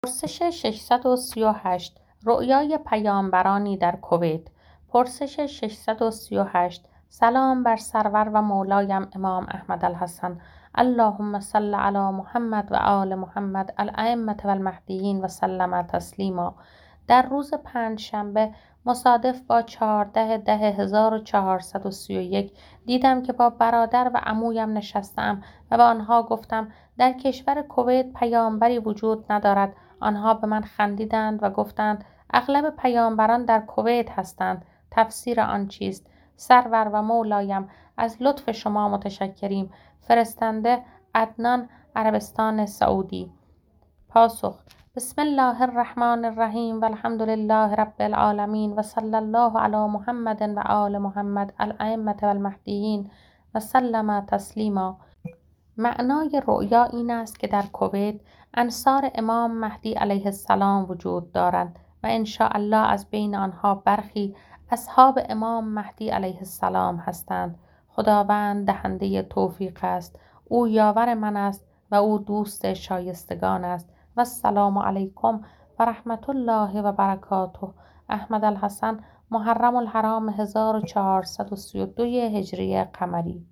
پرسش 638 رؤیای پیامبرانی در کویت. پرسش 638 سلام بر سرور و مولایم امام احمد الحسن، اللهم صل علی محمد و آل محمد الائمة و المهدیین و سلم تسلیما. در روز پنجشنبه مصادف با 14/10/1431 دیدم که با برادر و عمویم نشستم و به آنها گفتم در کشور کویت پیامبری وجود ندارد. آنها به من خندیدند و گفتند اغلب پیامبران در کویت هستند. تفسیر آن چیست؟ سرور و مولایم، از لطف شما متشکریم. فرستنده عدنان، عربستان سعودی. پاسخ: بسم الله الرحمن الرحیم و الحمد لله رب العالمین و صلی الله علی محمد و آل محمد الائمة و المهدیین و سلم تسلیما. معنای رؤیا این است که در کویت انصار امام مهدی علیه السلام وجود دارند و انشاءالله از بین آنها برخی اصحاب امام مهدی علیه السلام هستند. خداوند دهنده توفیق است، او یاور من است و او دوست شایستگان است. و السلام علیکم و رحمت الله و برکاته. احمد الحسن، محرم الحرام 1432 هجری قمری.